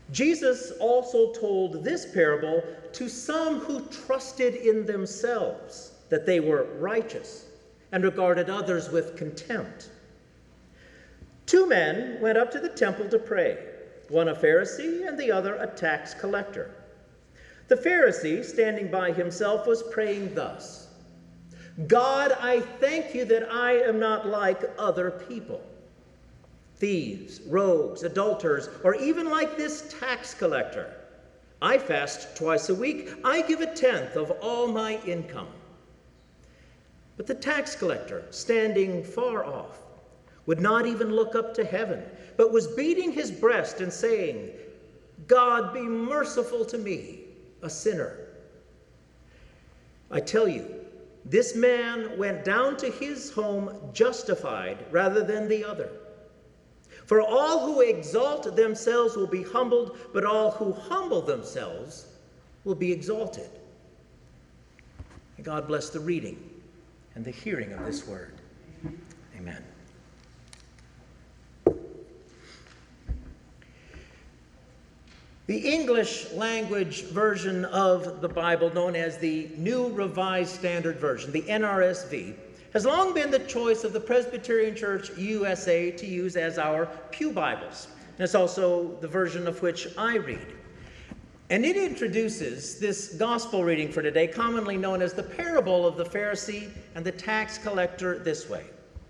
Jesus also told this parable to some who trusted in themselves that they were righteous and regarded others with contempt. Two men went up to the temple to pray, one a Pharisee and the other a tax collector. The Pharisee, standing by himself, was praying thus: God, I thank you that I am not like other people, thieves, rogues, adulterers, or even like this tax collector. I fast twice a week. I give a tenth of all my income. But the tax collector, standing far off, would not even look up to heaven, but was beating his breast and saying, God, be merciful to me, a sinner. I tell you, this man went down to his home justified rather than the other. For all who exalt themselves will be humbled, but all who humble themselves will be exalted. May God bless the reading and the hearing of this word. Amen. The English language version of the Bible, known as the New Revised Standard Version, the NRSV, has long been the choice of the Presbyterian Church USA to use as our pew Bibles. And it's also the version of which I read. And it introduces this gospel reading for today, commonly known as the parable of the Pharisee and the tax collector, this way.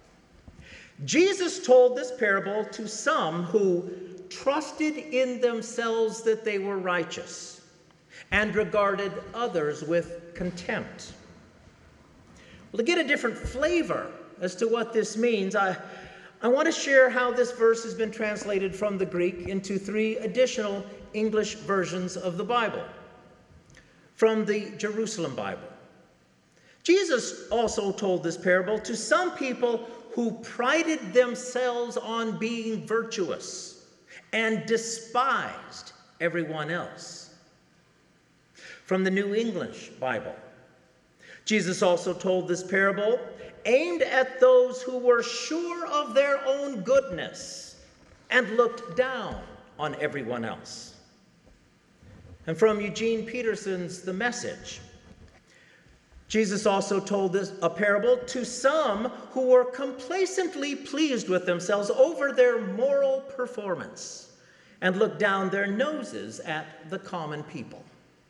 Jesus told this parable to some who trusted in themselves that they were righteous and regarded others with contempt. Well, to get a different flavor as to what this means, I want to share how this verse has been translated from the Greek into 3 additional English versions of the Bible. From the Jerusalem Bible. Jesus also told this parable to some people who prided themselves on being virtuous and despised everyone else. From the New English Bible. Jesus also told this parable aimed at those who were sure of their own goodness and looked down on everyone else. And from Eugene Peterson's The Message, Jesus also told a parable to some who were complacently pleased with themselves over their moral performance and looked down their noses at the common people.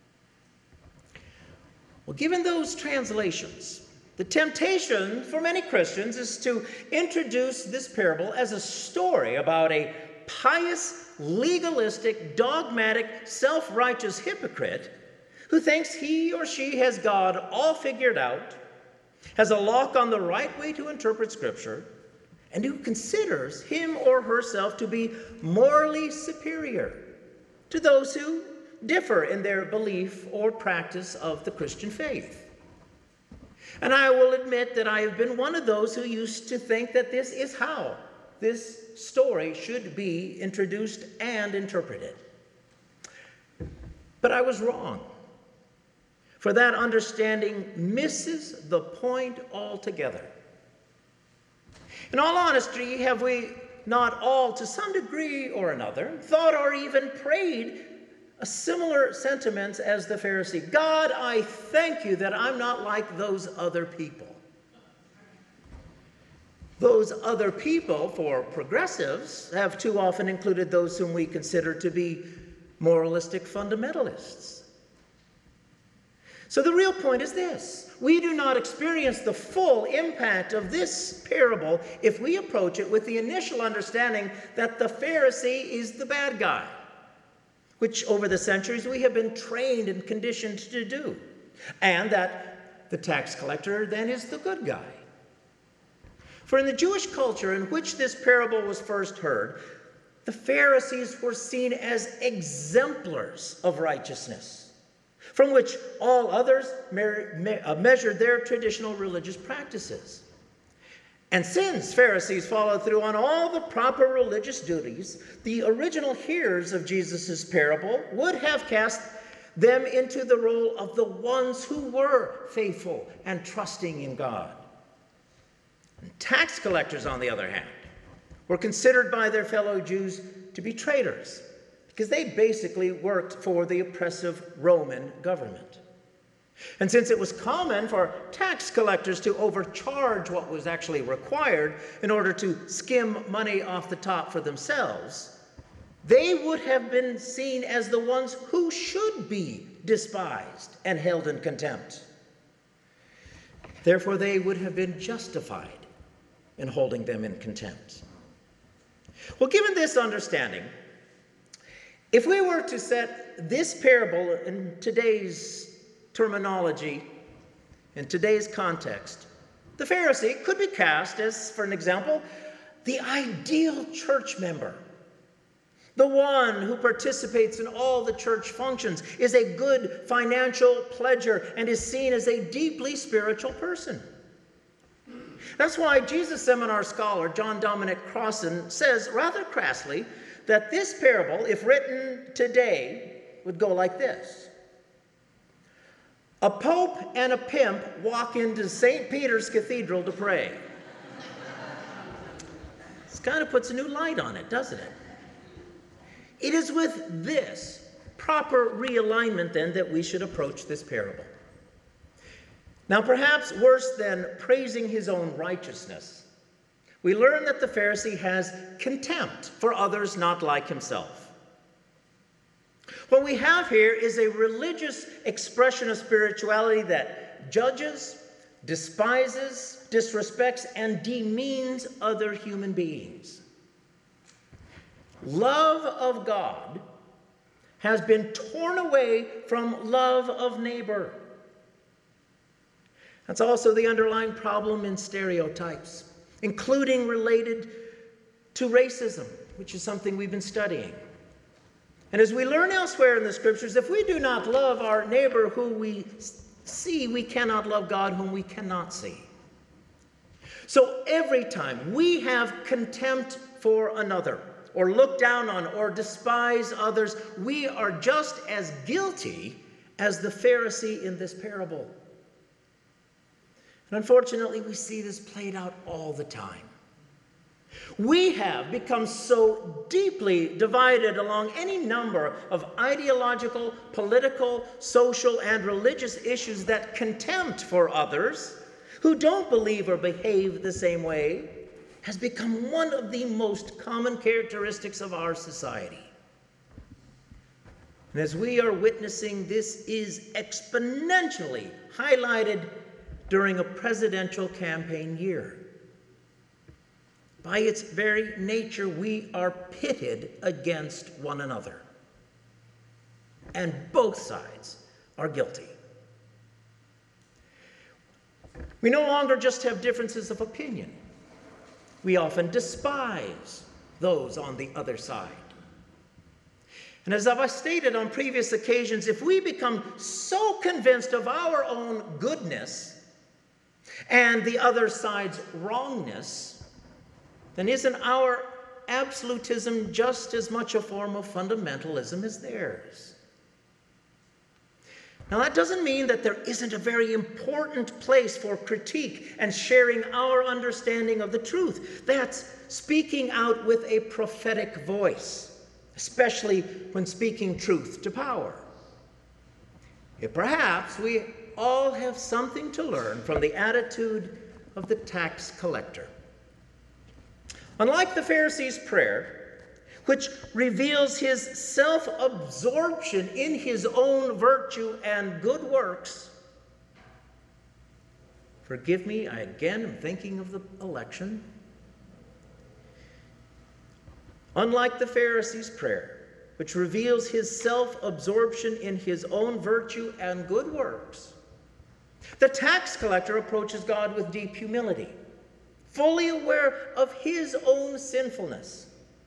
Well, given those translations, the temptation for many Christians is to introduce this parable as a story about a pious, legalistic, dogmatic, self-righteous hypocrite who thinks he or she has God all figured out, has a lock on the right way to interpret Scripture, and who considers him or herself to be morally superior to those who differ in their belief or practice of the Christian faith. And I will admit that I have been one of those who used to think that this is how this story should be introduced and interpreted. But I was wrong. For that understanding misses the point altogether. In all honesty, have we not all, to some degree or another, thought or even prayed a similar sentiment as the Pharisee? God, I thank you that I'm not like those other people. Those other people, for progressives, have too often included those whom we consider to be moralistic fundamentalists. So the real point is this: we do not experience the full impact of this parable if we approach it with the initial understanding that the Pharisee is the bad guy, which over the centuries we have been trained and conditioned to do, and that the tax collector then is the good guy. For in the Jewish culture in which this parable was first heard, the Pharisees were seen as exemplars of righteousness, from which all others measured their traditional religious practices. And since Pharisees followed through on all the proper religious duties, the original hearers of Jesus' parable would have cast them into the role of the ones who were faithful and trusting in God. And tax collectors, on the other hand, were considered by their fellow Jews to be traitors, because they basically worked for the oppressive Roman government. And since it was common for tax collectors to overcharge what was actually required in order to skim money off the top for themselves, they would have been seen as the ones who should be despised and held in contempt. Therefore, they would have been justified in holding them in contempt. Well, given this understanding, if we were to set this parable in today's terminology, in today's context, the Pharisee could be cast as, for an example, the ideal church member. The one who participates in all the church functions, is a good financial pledger, and is seen as a deeply spiritual person. That's why Jesus Seminar scholar John Dominic Crossan says rather crassly that this parable, if written today, would go like this. A pope and a pimp walk into St. Peter's Cathedral to pray. This kind of puts a new light on it, doesn't it? It is with this proper realignment, then, that we should approach this parable. Now, perhaps worse than praising his own righteousness, we learn that the Pharisee has contempt for others not like himself. What we have here is a religious expression of spirituality that judges, despises, disrespects, and demeans other human beings. Love of God has been torn away from love of neighbor. That's also the underlying problem in stereotypes, including related to racism, which is something we've been studying. And as we learn elsewhere in the scriptures, if we do not love our neighbor who we see, we cannot love God whom we cannot see. So every time we have contempt for another, or look down on or despise others, we are just as guilty as the Pharisee in this parable. And unfortunately, we see this played out all the time. We have become so deeply divided along any number of ideological, political, social, and religious issues that contempt for others who don't believe or behave the same way has become one of the most common characteristics of our society. And as we are witnessing, this is exponentially highlighted during a presidential campaign year. By its very nature, we are pitted against one another. And both sides are guilty. We no longer just have differences of opinion. We often despise those on the other side. And as I've stated on previous occasions, if we become so convinced of our own goodness and the other side's wrongness, then isn't our absolutism just as much a form of fundamentalism as theirs? Now, that doesn't mean that there isn't a very important place for critique and sharing our understanding of the truth. That's speaking out with a prophetic voice, especially when speaking truth to power. Yet perhaps we all have something to learn from the attitude of the tax collector. Unlike the Pharisee's prayer, which reveals his self-absorption in his own virtue and good works. Forgive me, I again am thinking of the election. Unlike the Pharisee's prayer, which reveals his self-absorption in his own virtue and good works, the tax collector approaches God with deep humility, fully aware of his own sinfulness.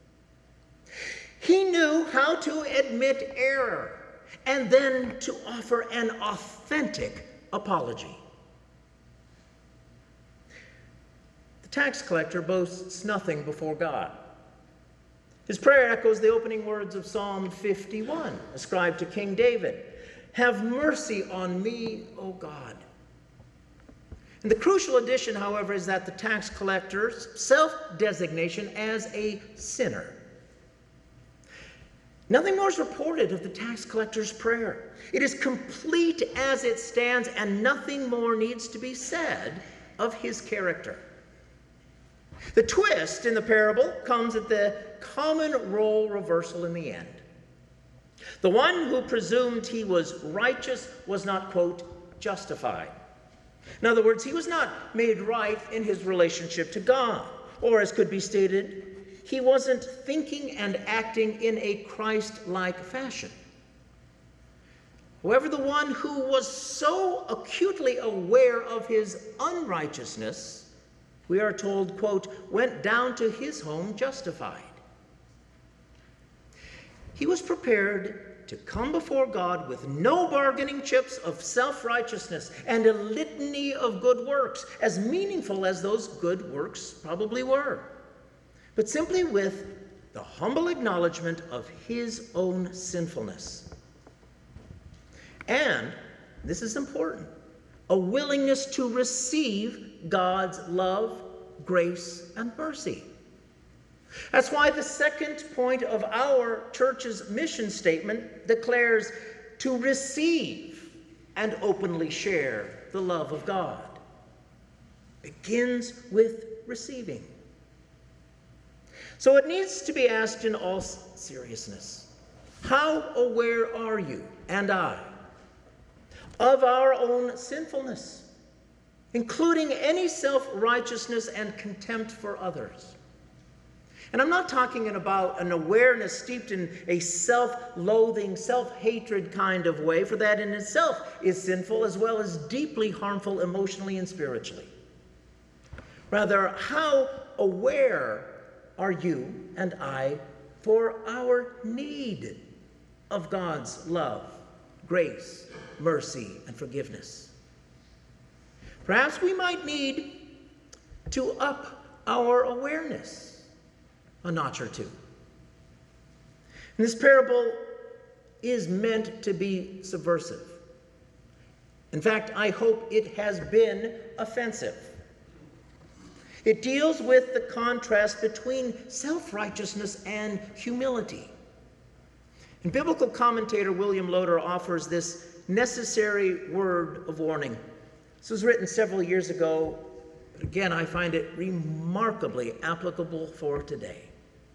He knew how to admit error and then to offer an authentic apology. The tax collector boasts nothing before God. His prayer echoes the opening words of Psalm 51, ascribed to King David. Have mercy on me, O God. And the crucial addition, however, is that the tax collector's self-designation as a sinner. Nothing more is reported of the tax collector's prayer. It is complete as it stands, and nothing more needs to be said of his character. The twist in the parable comes at the common role reversal in the end. The one who presumed he was righteous was not, quote, justified. In other words, he was not made right in his relationship to God. Or, as could be stated, he wasn't thinking and acting in a Christ-like fashion. However, the one who was so acutely aware of his unrighteousness, we are told, quote, went down to his home justified. He was prepared to come before God with no bargaining chips of self-righteousness and a litany of good works, as meaningful as those good works probably were, but simply with the humble acknowledgement of his own sinfulness. And, this is important, a willingness to receive God's love, grace, and mercy. That's why the second point of our church's mission statement declares to receive and openly share the love of God. Begins with receiving. So it needs to be asked in all seriousness, how aware are you and I of our own sinfulness, including any self-righteousness and contempt for others? And I'm not talking about an awareness steeped in a self-loathing, self-hatred kind of way, for that in itself is sinful as well as deeply harmful emotionally and spiritually. Rather, how aware are you and I for our need of God's love, grace, mercy, and forgiveness? Perhaps we might need to up our awareness a notch or two. And this parable is meant to be subversive. In fact, I hope it has been offensive. It deals with the contrast between self-righteousness and humility. And biblical commentator William Loader offers this necessary word of warning. This was written several years ago, but again, I find it remarkably applicable for today.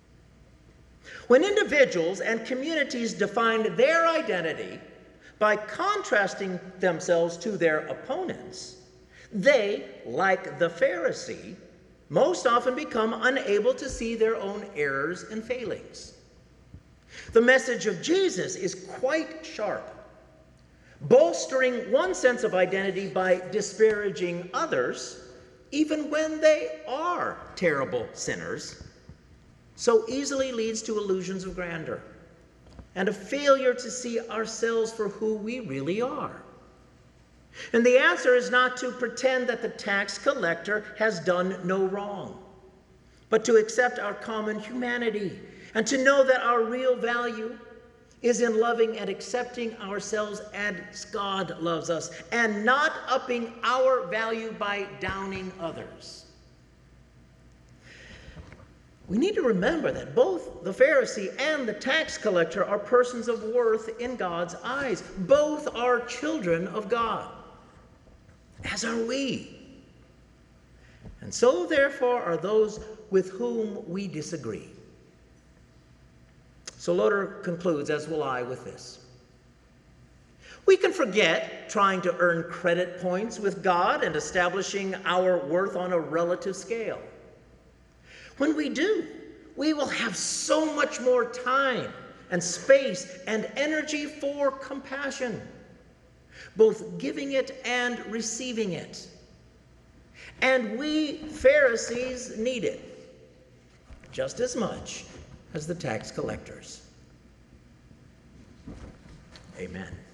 When individuals and communities define their identity by contrasting themselves to their opponents, they, like the Pharisee, most often become unable to see their own errors and failings. The message of Jesus is quite sharp, bolstering one sense of identity by disparaging others, even when they are terrible sinners, so easily leads to illusions of grandeur and a failure to see ourselves for who we really are. And the answer is not to pretend that the tax collector has done no wrong, but to accept our common humanity and to know that our real value is in loving and accepting ourselves as God loves us, and not upping our value by downing others. We need to remember that both the Pharisee and the tax collector are persons of worth in God's eyes. Both are children of God, as are we. And so, therefore, are those with whom we disagree. So Loader concludes, as will I, with this. We can forget trying to earn credit points with God and establishing our worth on a relative scale. When we do, we will have so much more time and space and energy for compassion, both giving it and receiving it. And we Pharisees need it just as much as the tax collectors. Amen.